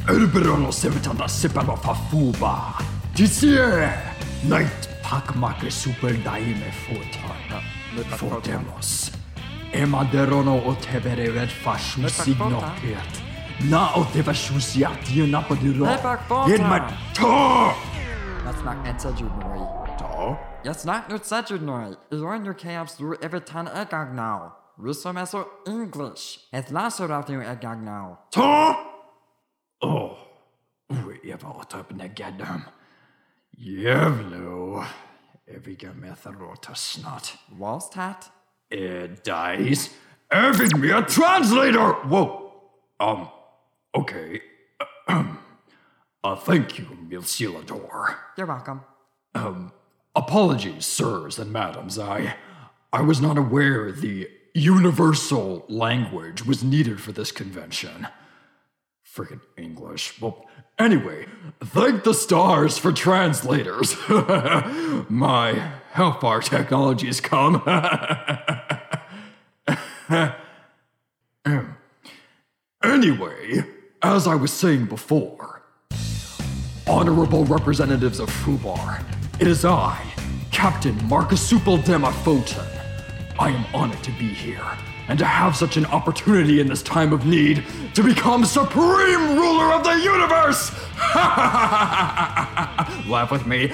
Urberono sevitanda sipalo fafuba. Dizier, night pakmake super daime fotana. Fotemos. Emaderono otevere red fashu signopet. Na otevashusiat yunapaduro. In my ta. Jag snackar inte jordnöj. Ta? Jag snackar inte jordnöj. Jag nu kan jag absolut evertan en gång now. Vi som är så English. Ett läser av nu en gång now. Ta! Jag var åt upp negadam. Jävlo. Eviga metharota snart. What's that? Dice. Evig me a translator! Whoa. Okay. Thank you, Milcilador. You're welcome. Apologies, sirs and madams. I was not aware the universal language was needed for this convention. Friggin' English. Well, anyway, thank the stars for translators. My, how far technology's come. Anyway, as I was saying before, honorable representatives of Fubar, it is I, Captain Marcusupal Demafoten. I am honored to be here, and to have such an opportunity in this time of need to become supreme ruler of the universe! Laugh with me.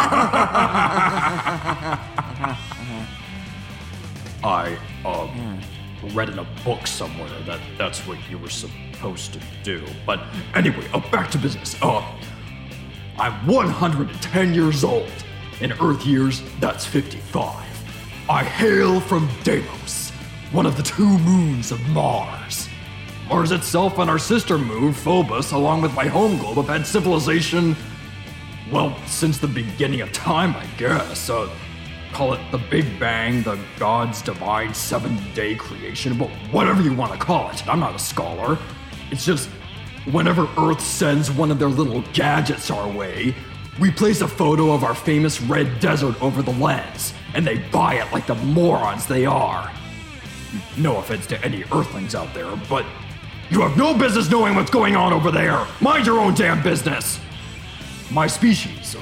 I, read in a book somewhere that that's what you were supposed to do. But anyway, back to business. I'm 110 years old. In Earth years, that's 55. I hail from Deimos, one of the 2 moons of Mars. Mars itself and our sister moon, Phobos, along with my home globe, have had civilization, well, since the beginning of time, I guess. Call it the Big Bang, the God's divine 7-day creation, but whatever you want to call it. I'm not a scholar. It's just, whenever Earth sends one of their little gadgets our way, we place a photo of our famous red desert over the lens, and they buy it like the morons they are. No offense to any Earthlings out there, but you have no business knowing what's going on over there. Mind your own damn business. My species,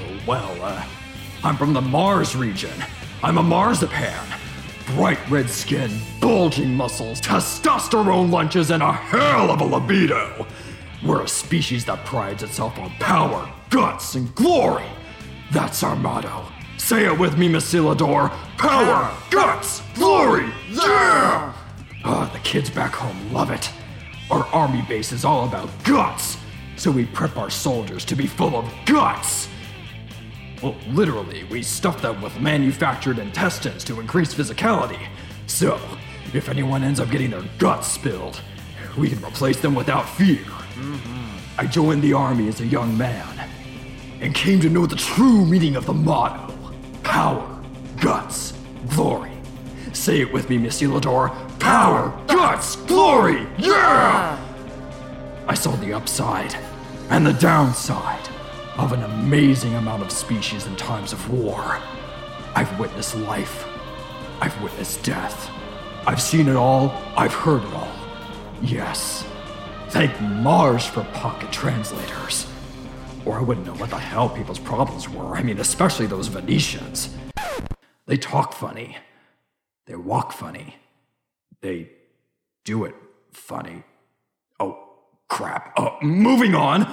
I'm from the Mars region. I'm a marzipan. Bright red skin, bulging muscles, testosterone lunches, and a hell of a libido. We're a species that prides itself on power, guts, and glory. That's our motto. Say it with me, Milcilador. Power, guts, glory, yeah! The kids back home love it. Our army base is all about guts, so we prep our soldiers to be full of guts. Well, literally, we stuff them with manufactured intestines to increase physicality. So, if anyone ends up getting their guts spilled, we can replace them without fear. I joined the army as a young man, and came to know the true meaning of the motto. Power, guts, glory. Say it with me, Milcilador. Power, guts, glory, yeah! I saw the upside and the downside of an amazing amount of species in times of war. I've witnessed life. I've witnessed death. I've seen it all. I've heard it all. Yes. Thank Mars for pocket translators. Or I wouldn't know what the hell people's problems were. I mean, especially those Venetians. They talk funny. They walk funny. They do it funny. Oh, crap. Moving on.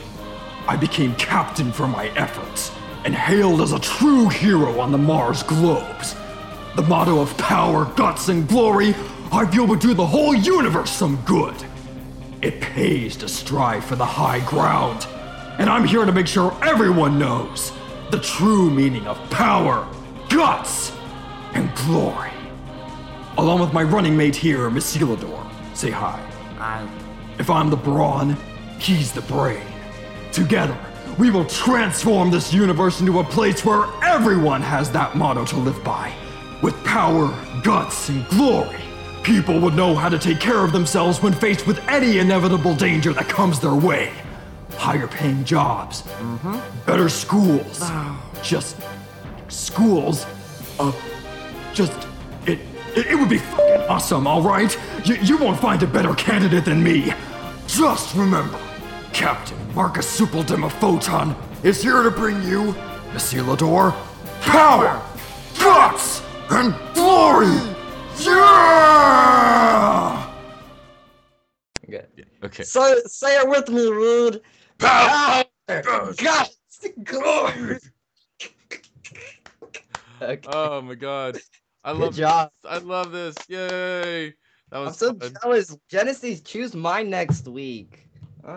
I became captain for my efforts, and hailed as a true hero on the Mars globes. The motto of power, guts, and glory, I feel would do the whole universe some good. It pays to strive for the high ground, and I'm here to make sure everyone knows the true meaning of power, guts, and glory. Along with my running mate here, Milcilador. Say hi. Hi. If I'm the brawn, he's the brain. Together, we will transform this universe into a place where everyone has that motto to live by. With power, guts, and glory, people would know how to take care of themselves when faced with any inevitable danger that comes their way. Higher paying jobs, better schools, just schools, it would be fucking awesome, alright? You won't find a better candidate than me. Just remember, Captain Marcus Superdemophoton is here to bring you, Messilidor, power, guts, and glory! Yeah! Okay. Okay. So say it with me, Rude. Power, Guts, glory. Okay. Oh my god. I Good love job. this. I love this. Yay. That I'm was so fun. jealous. Genesis, choose mine next week.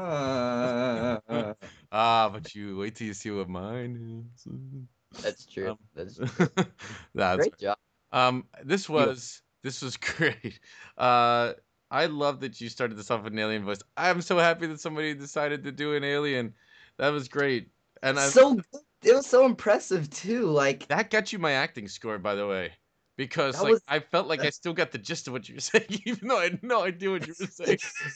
But you wait till you see what mine is. That's true. Um, That's That's great job. this was great. I love that you started this off with an alien voice. I'm so happy that somebody decided to do an alien. That was great. And So good. It was so impressive too. Like that got you my acting score, by the way. Because That like was- I felt like I still got the gist of what you were saying, even though I had no idea what you were saying.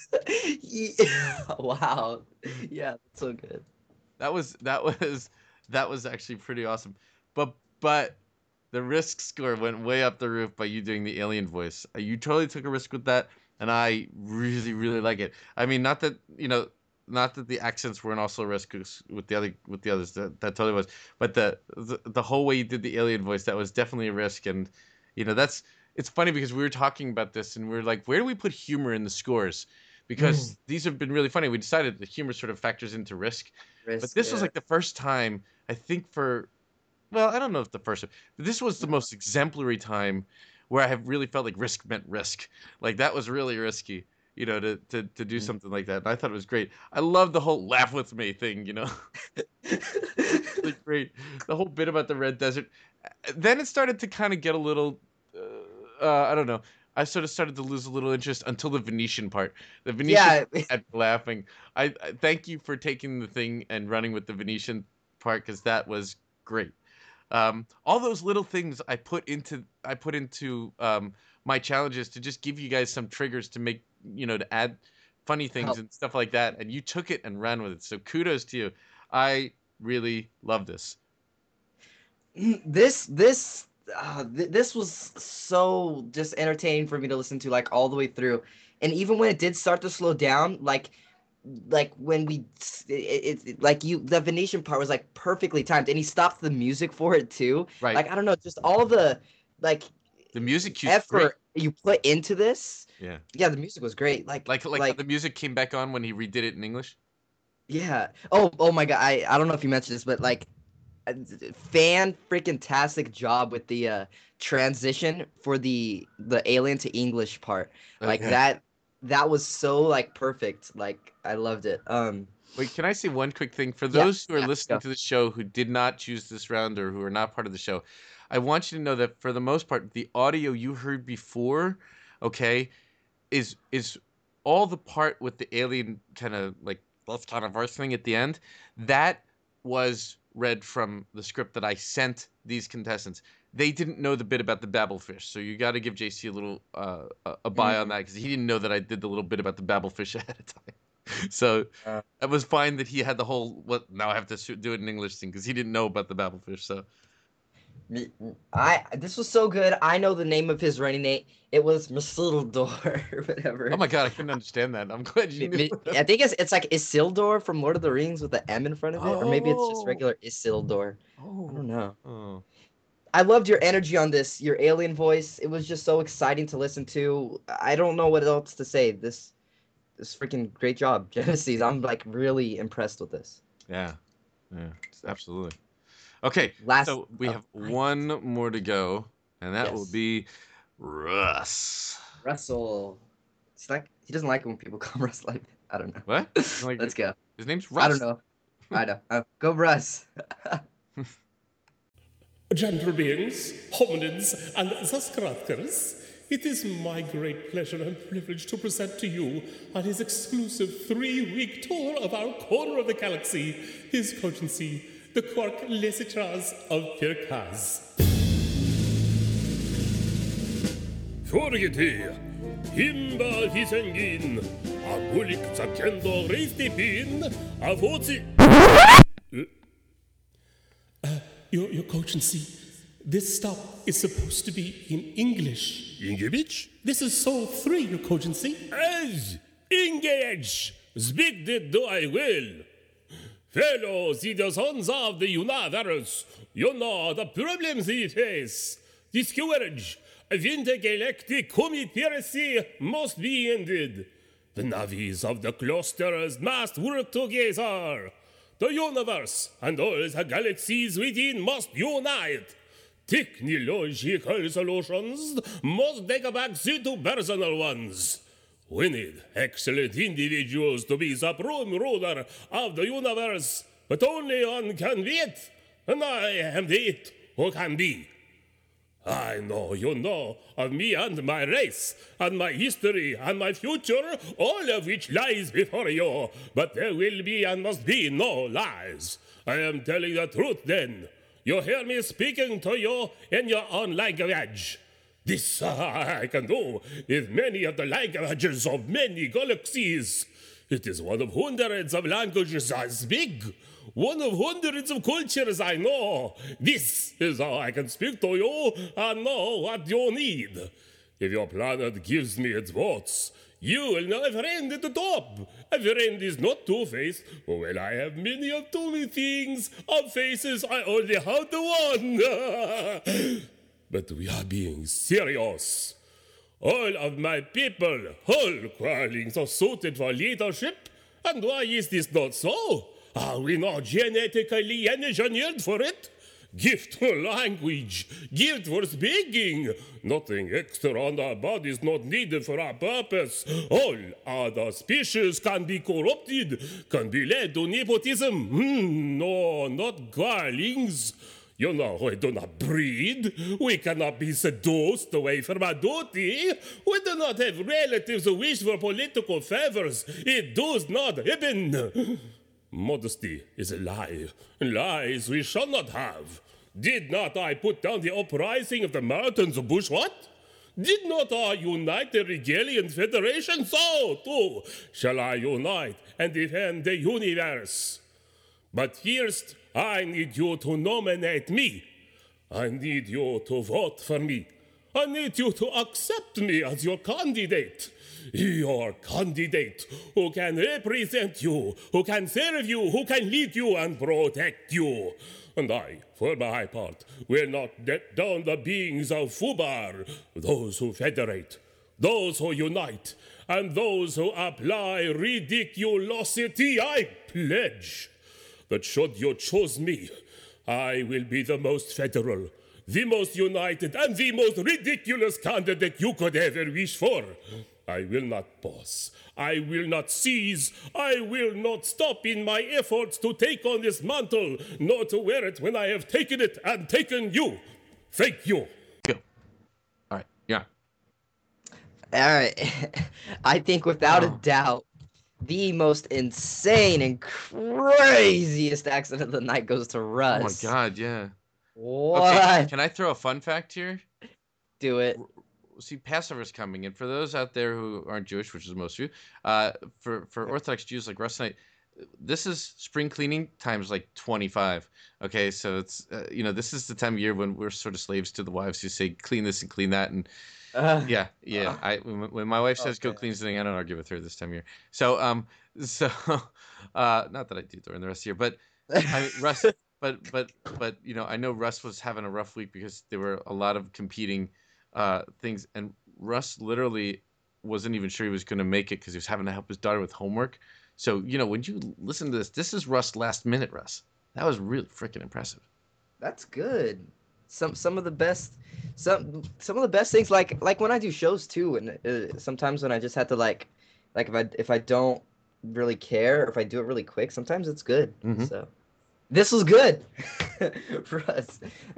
Wow. Yeah, that's so good. That was actually pretty awesome. But the risk score went way up the roof by you doing the alien voice. You totally took a risk with that, and I really, really like it. I mean, not that the accents weren't also a risk with the others. That totally was. But the whole way you did the alien voice, that was definitely a risk. And it's funny because we were talking about this and we were like, where do we put humor in the scores? Because these have been really funny. We decided the humor sort of factors into risk. But this was like the first time, I think well, I don't know if the first, but this was the most exemplary time where I have really felt like risk meant risk. Like that was really risky, to do something like that. And I thought it was great. I love the whole laugh with me thing, Really great. The whole bit about the red desert. Then it started to kind of get a little, I don't know. I sort of started to lose a little interest until the Venetian part. The Venetian had laughing. I thank you for taking the thing and running with the Venetian part because that was great. All those little things I put into my challenges to just give you guys some triggers to make to add funny things and stuff like that, and you took it and ran with it. So kudos to you. I really love this. This was so just entertaining for me to listen to, like all the way through. And even when it did start to slow down, like when the Venetian part was like perfectly timed, and he stopped the music for it too. Right. Like I don't know, just all the the music cues effort you put into this. Yeah. Yeah, the music was great. Like how the music came back on when he redid it in English. Yeah. Oh my God. I don't know if you mentioned this, but like, freaking-tastic job with the transition for the alien to English part. Like that was so like perfect. Like I loved it. Wait, can I say one quick thing for those who are listening to the show who did not choose this round or who are not part of the show? I want you to know that for the most part, the audio you heard before, okay, is all the part with the alien kind of like that's kind of voice thing at the end. That was read from the script that I sent these contestants. They didn't know the bit about the babblefish, so you got to give JC a little a buy on that because he didn't know that I did the little bit about the babblefish ahead of time. So it was fine that he had the whole now I have to do it in English thing because he didn't know about the babblefish. So this was so good. I know the name of his running mate. It was Messilidor or whatever. Oh my God, I couldn't understand that. I'm glad you knew. I think it's like Isildur from Lord of the Rings with the M in front of it, or maybe it's just regular Isildur. I don't know. Oh. I loved your energy on this, your alien voice. It was just so exciting to listen to. I don't know what else to say. This freaking great job, Genesis. I'm like really impressed with this. Yeah, absolutely. Okay, so we have one more to go, and that will be Russ. Russell. He doesn't like it when people call him Russ like that. I don't know. What? Let's go. His name's Russ. I don't know. I know. Go Russ. Gentle beings, hominids, and Zaskratkers, it is my great pleasure and privilege to present to you on his exclusive 3-week tour of our corner of the galaxy, His Cogency, the Quark Lesitras of Pirkaz. Forgetir, Himbal Hisengin, Agulik Zakendo Reistepin, Avozi. Your Cogency, this stop is supposed to be in English. English? This is Soul 3, Your Cogency. As engage! Speak it do I will. Fellow citizens of the universe, you know the problems we face. The scourge of intergalactic conspiracy must be ended. The navies of the clusters must work together. The universe and all the galaxies within must unite. Technological solutions must take a backseat to personal ones. We need excellent individuals to be the prime ruler of the universe, but only one can be it, and I am the it who can be. I know you know of me and my race, and my history, and my future, all of which lies before you, but there will be and must be no lies. I am telling the truth then. You hear me speaking to you in your own language. This I can do with many of the languages of many galaxies. It is one of hundreds of languages I speak, one of hundreds of cultures I know. This is how I can speak to you and know what you need. If your planet gives me its votes, you will know a friend at the top. A friend is not two-faced. Well, I have many of too many things. Of faces, I only have the one. But we are being serious. All of my people, whole crawlings are suited for leadership. And why is this not so? Are we not genetically engineered for it? Gift for language, gift for speaking. Nothing extra on our bodies not needed for our purpose. All other species can be corrupted, can be led to nepotism. No, not crawlings. You know, we do not breed. We cannot be seduced away from our duty. We do not have relatives who wish for political favors. It does not happen. Modesty is a lie. Lies we shall not have. Did not I put down the uprising of the mountains of Bushwat? Did not I unite the Regalian Federation? So, too, shall I unite and defend the universe. But first, I need you to nominate me. I need you to vote for me. I need you to accept me as your candidate. Your candidate who can represent you, who can serve you, who can lead you and protect you. And I, for my part, will not let down the beings of Fubar, those who federate, those who unite, and those who apply ridiculosity. I pledge that should you choose me, I will be the most federal, the most united, and the most ridiculous candidate you could ever wish for. I will not pause. I will not cease. I will not stop in my efforts to take on this mantle, nor to wear it when I have taken it and taken you. Thank you. Go. All right. Yeah. All right. I think without a doubt, the most insane and craziest accident of the night goes to Russ. Oh my God, yeah. What? Okay, can I throw a fun fact here? Do it. See, Passover's coming, and for those out there who aren't Jewish, which is most of you, for Orthodox Jews like Russ and I, this is spring cleaning times like 25. Okay, so it's this is the time of year when we're sort of slaves to the wives who say clean this and clean that, and yeah. When my wife says go clean something, I don't argue with her this time of year. So not that I do during the rest of the year, but I mean, Russ, but I know Russ was having a rough week because there were a lot of competing things, and Russ literally wasn't even sure he was going to make it because he was having to help his daughter with homework. So when you listen to this is Russ last minute. Russ, that was really freaking impressive. That's good. Some of the best things, like when I do shows too, and sometimes when I just have to like if I don't really care, or if I do it really quick, sometimes it's good. Mm-hmm. So this was good for us.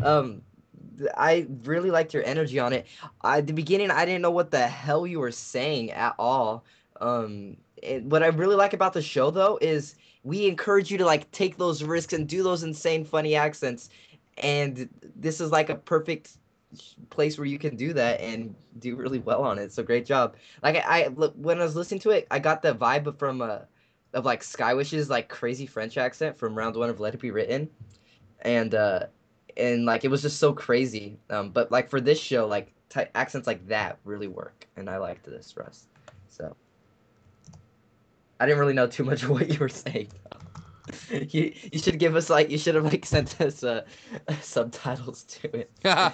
I really liked your energy on it. At the beginning, I didn't know what the hell you were saying at all. What I really like about the show, though, is we encourage you to like take those risks and do those insane, funny accents. And this is like a perfect place where you can do that and do really well on it. So great job. Like when I was listening to it, I got the vibe from of like Skywish's like crazy French accent from round 1 of Let It Be Written, and like it was just so crazy. But like for this show, like accents like that really work, and I liked this, Russ. So I didn't really know too much of what you were saying. You should give us like you should have like sent us subtitles to it. I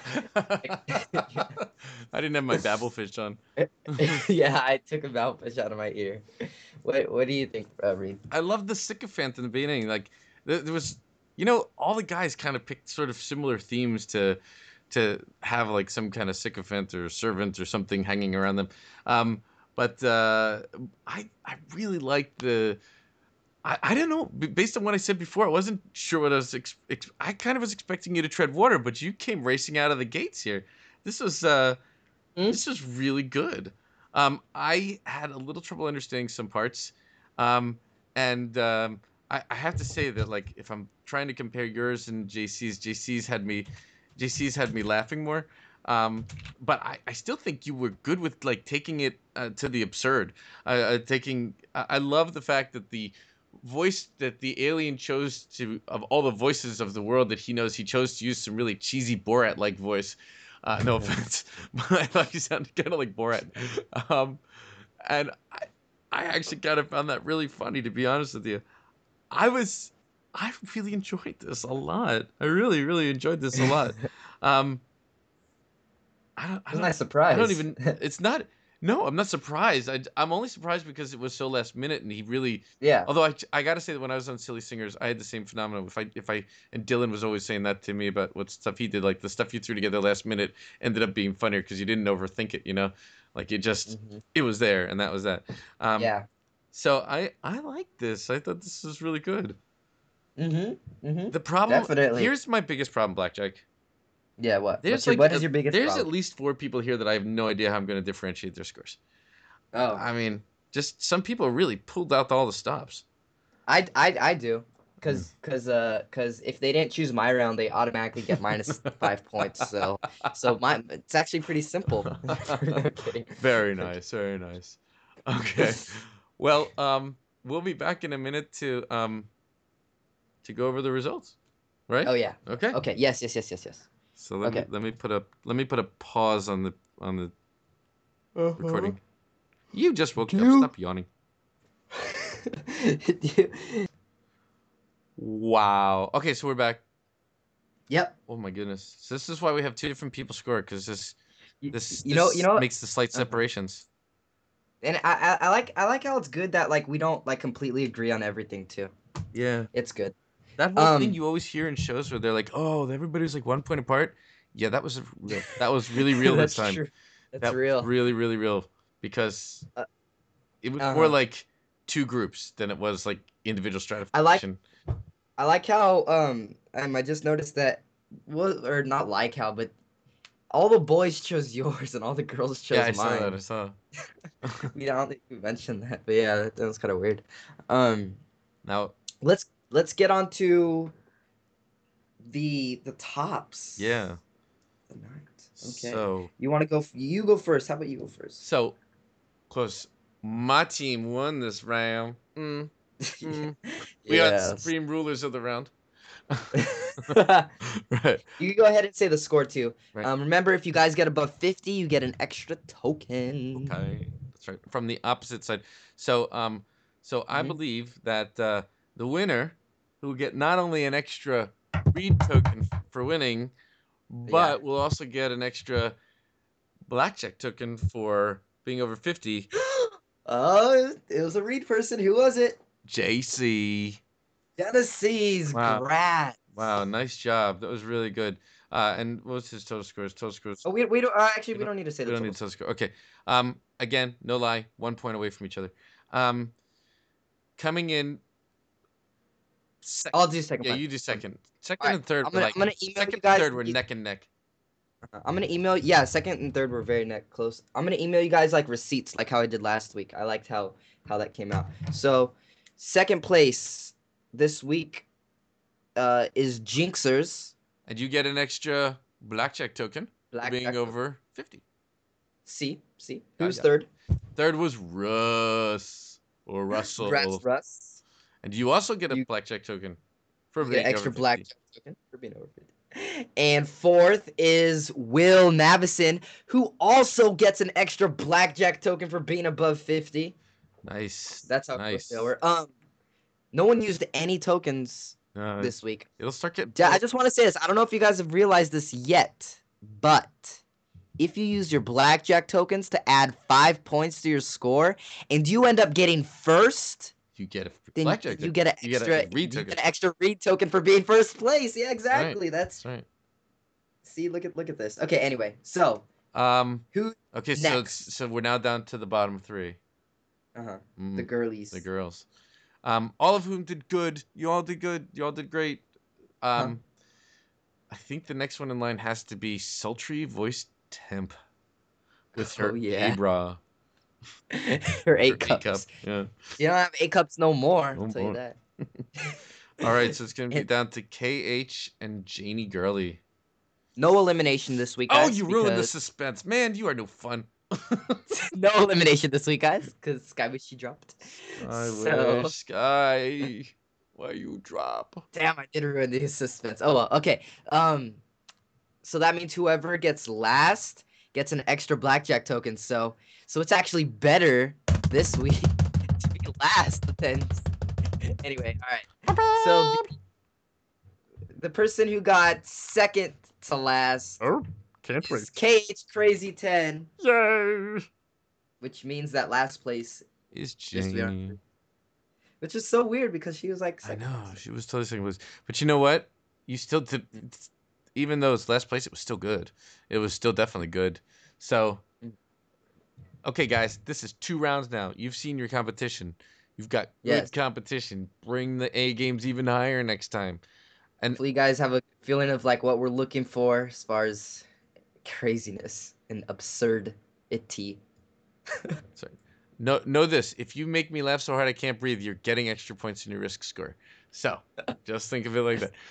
didn't have my Babelfish on. Yeah, I took a mouthpiece out of my ear. What do you think, Reed? I love the sycophant in the beginning. Like there was, all the guys kind of picked sort of similar themes to have like some kind of sycophant or servant or something hanging around them. But I really liked the. I don't know. Based on what I said before, I wasn't sure what I was. I kind of was expecting you to tread water, but you came racing out of the gates here. This was this was really good. I had a little trouble understanding some parts, and I have to say that like if I'm trying to compare yours and JC's had me laughing more. But I still think you were good with like taking it to the absurd. I love the fact that the voice that the alien chose to, of all the voices of the world that he knows, he chose to use some really cheesy Borat-like voice. No offense, but I thought he sounded kind of like Borat. And I actually kind of found that really funny, to be honest with you. I really enjoyed this a lot. I really, really enjoyed this a lot. I'm not surprised. I don't even. It's not. No, I'm not surprised. I'm only surprised because it was so last minute, and he really. Yeah. Although I gotta say that when I was on Silly Singers, I had the same phenomenon. And Dylan was always saying that to me about what stuff he did, like the stuff you threw together last minute ended up being funnier because you didn't overthink it. Like it just it was there, and that was that. Yeah. So I like this. I thought this was really good. The problem. Definitely. Here's my biggest problem, Blackjack. Yeah, what? What is your biggest There's problem? At least 4 people here that I have no idea how I'm going to differentiate their scores. Oh. I mean, just some people really pulled out all the stops. I do. Because if they didn't choose my round, they automatically get minus 5 points. So it's actually pretty simple. No kidding. Very nice, very nice. Okay. Well, we'll be back in a minute to go over the results. Right? Oh yeah. Okay. Okay. Yes. So let me put a pause on the recording. You just woke up. Stop yawning. Wow. Okay, so we're back. Yep. Oh my goodness. So this is why we have 2 different people score, because this makes the slight separations. And I like how it's good that like we don't like completely agree on everything too. Yeah. It's good. That whole thing you always hear in shows where they're like, "Oh, everybody's like 1 point apart." Yeah, that was really real this time. True. That's real. Really, really real, because it was more like 2 groups than it was like individual stratification. I like how I just noticed that not like how, but all the boys chose yours and all the girls chose mine. I saw. I don't think we mentioned that, but yeah, that was kind of weird. Now let's get on to the tops. Yeah. The night. Okay. So you want to go? You go first. How about you go first? So close. My team won this round. We are the supreme rulers of the round. Right. You can go ahead and say the score too. Right. Remember, if you guys get above 50, you get an extra token. Okay, that's right. From the opposite side. So I believe that the winner, who will get not only an extra Reed token for winning, but will also get an extra Blackjack token for being over 50. Oh, it was a Reed person. Who was it? JC. Tennessee's. Congrats. Wow, nice job. That was really good. And what was his total scores? Oh, we don't actually we don't need to say the total. We don't need total score. Okay. Again, no lie, 1 point away from each other. Coming in. I'll do second. Yeah, you do second. Second and third. I'm gonna email second you guys. And third were neck and neck. I'm gonna email. Yeah, second and third were very close. I'm gonna email you guys like receipts, like how I did last week. I liked how that came out. So, second place this week is Jinxers. And you get an extra Blackjack token for being over 50. See. Who's third? Third was Russ or Russell. Russ. And you also get a Blackjack token for being extra over 50. Blackjack token for being over 50. And fourth is Will Navison, who also gets an extra Blackjack token for being above 50. Nice. That's how nice. quick they were. No one used any tokens this week. It'll start getting. I just want to say this. I don't know if you guys have realized this yet, but if you use your blackjack tokens to add 5 points to your score, and you end up getting first, You get a then blackjack. you get an you get extra. a read You token. get an extra read token for being first place. Yeah, exactly. That's right. See, look at this. Okay, anyway, so who? Okay, next? so we're now down to the bottom 3. The girlies. The girls. All of whom did good. You all did good. You all did great. I think the next one in line has to be Sultry Voice Temp with her Abra. Her 8 cups. Yeah. You don't have 8 cups no more. No I'll tell you more. that. All right, so it's gonna be down to KH and Janie Gurley. No elimination this week, Oh, guys. you ruined the because- suspense, man. You are no fun. No elimination this week, guys, because Sky wish she dropped. I So- wish, Sky. Why you drop? Damn, I did ruin the suspense. Oh well, okay. So that means whoever gets last gets an extra blackjack token. So it's actually better this week to be last than. Anyway, all right. So the person who got second to last Oh, can't is KH Crazy 10, Yay! which means that last place, Is Just to be honest. Janie. which is so weird because she was like I second. know, she was totally second place. But you know what? You still did, even though it's last place, it was still good. It was still definitely good. So, okay, guys, this is 2 rounds now. You've seen your competition. You've got Yes. good competition. Bring the A games even higher next time. Hopefully you guys have a feeling of like what we're looking for as far as craziness and absurdity. Sorry. Know this. If you make me laugh so hard I can't breathe, you're getting extra points in your risk score. So, just think of it like that.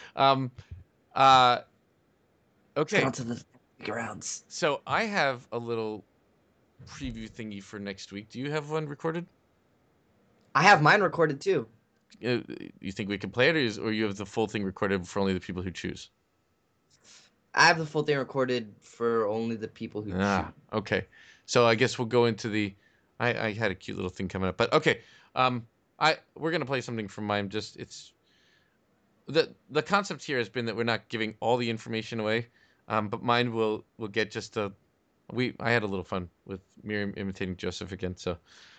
Okay. On to the rounds. So, I have a little preview thingy for next week. Do you have one recorded? I have mine recorded too. You think we can play it, or you have the full thing recorded for only the people who choose? I have the full thing recorded for only the people who choose. Okay. So I guess we'll go into the. I had a cute little thing coming up, but okay. We're gonna play something from mine. Just it's. The concept here has been that we're not giving all the information away, but mine will get just a. I had a little fun with Miriam imitating Joseph again, so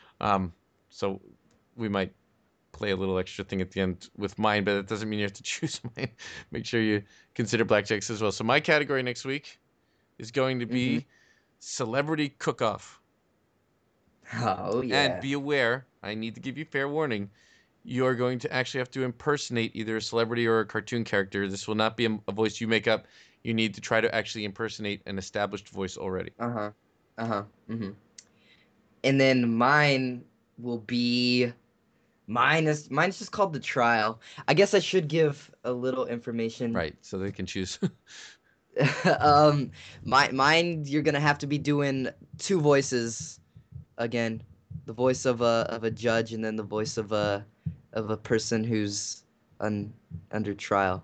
we might play a little extra thing at the end with mine, but it doesn't mean you have to choose mine. Make sure you consider blackjacks as well. So my category next week is going to be Celebrity Cook-Off. Oh yeah. And be aware, I need to give you fair warning, you're going to actually have to impersonate either a celebrity or a cartoon character. This will not be a voice you make up. You need to try to actually impersonate an established voice already. And then mine will be. Mine's just called The Trial. I guess I should give a little information. Right, so they can choose. Mine you're gonna have to be doing 2 voices again, the voice of a judge and then the voice of a person who's under trial.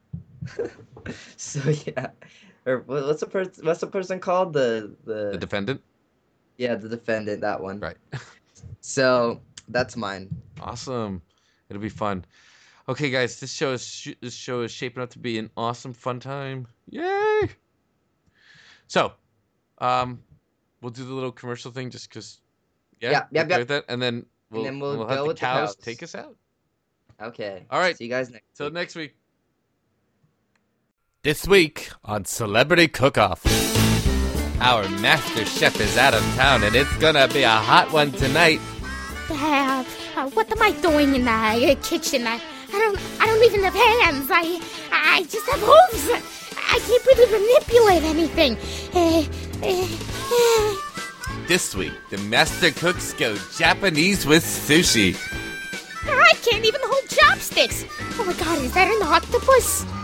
So yeah, or what's the person called The defendant? Yeah, the defendant, that one. Right. So that's mine. Awesome. It'll be fun. Okay, guys, this show is shaping up to be an awesome, fun time. Yay! So, we'll do the little commercial thing just because. Yep. With that, and then we'll go have the with the cows cows. take us out. Okay. All right. See you guys next. Till week. next week. This week on Celebrity Cook-Off. Our master chef is out of town, and it's gonna be a hot one tonight. Dad, what am I doing in the kitchen? I don't even have hands. I just have hooves. I can't really manipulate anything. This week, the master cooks go Japanese with sushi. I can't even hold chopsticks. Oh my God, is that an octopus?